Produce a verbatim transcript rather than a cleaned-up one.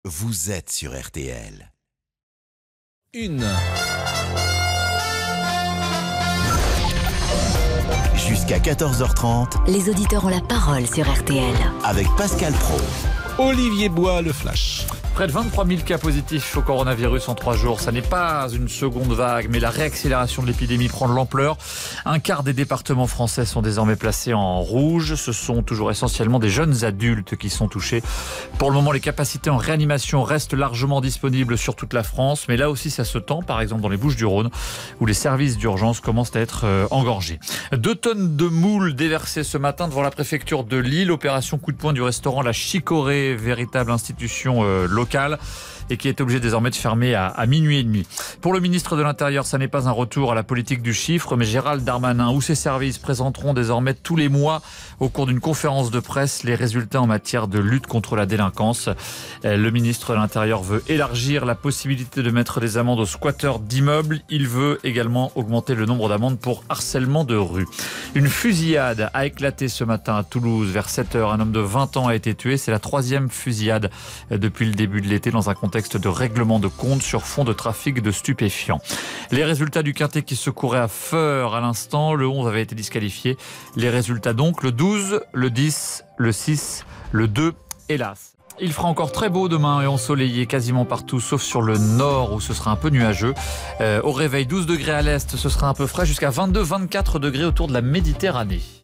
vous êtes sur R T L. Une. Jusqu'à quatorze heures trente, les auditeurs ont la parole sur R T L. Avec Pascal Praud. Olivier Bois, le flash. Près de vingt-trois mille cas positifs au coronavirus en trois jours. Ça n'est pas une seconde vague, mais la réaccélération de l'épidémie prend de l'ampleur. Un quart des départements français sont désormais placés en rouge. Ce sont toujours essentiellement des jeunes adultes qui sont touchés. Pour le moment, les capacités en réanimation restent largement disponibles sur toute la France. Mais là aussi, ça se tend, par exemple dans les Bouches-du-Rhône, où les services d'urgence commencent à être euh, engorgés. Deux tonnes de moules déversées ce matin devant la préfecture de Lille. Opération coup de poing du restaurant La Chicorée, véritable institution euh, locale, et qui est obligé désormais de fermer à, à minuit et demi. Pour le ministre de l'Intérieur, ça n'est pas un retour à la politique du chiffre, mais Gérald Darmanin ou ses services présenteront désormais tous les mois, au cours d'une conférence de presse, les résultats en matière de lutte contre la délinquance. Le ministre de l'Intérieur veut élargir la possibilité de mettre des amendes aux squatteurs d'immeubles. Il veut également augmenter le nombre d'amendes pour harcèlement de rue. Une fusillade a éclaté ce matin à Toulouse. Vers sept heures, un homme de vingt ans a été tué. C'est la troisième fusillade depuis le début de l'été dans un contexte de règlement de compte sur fond de trafic de stupéfiants. Les résultats du quintet qui se courait à Feur à l'instant, le onze avait été disqualifié. Les résultats donc, le douze, le dix, le six, le deux, hélas. Il fera encore très beau demain et ensoleillé quasiment partout, sauf sur le nord où ce sera un peu nuageux. Euh, au réveil, douze degrés à l'est, ce sera un peu frais, jusqu'à vingt-deux à vingt-quatre degrés autour de la Méditerranée.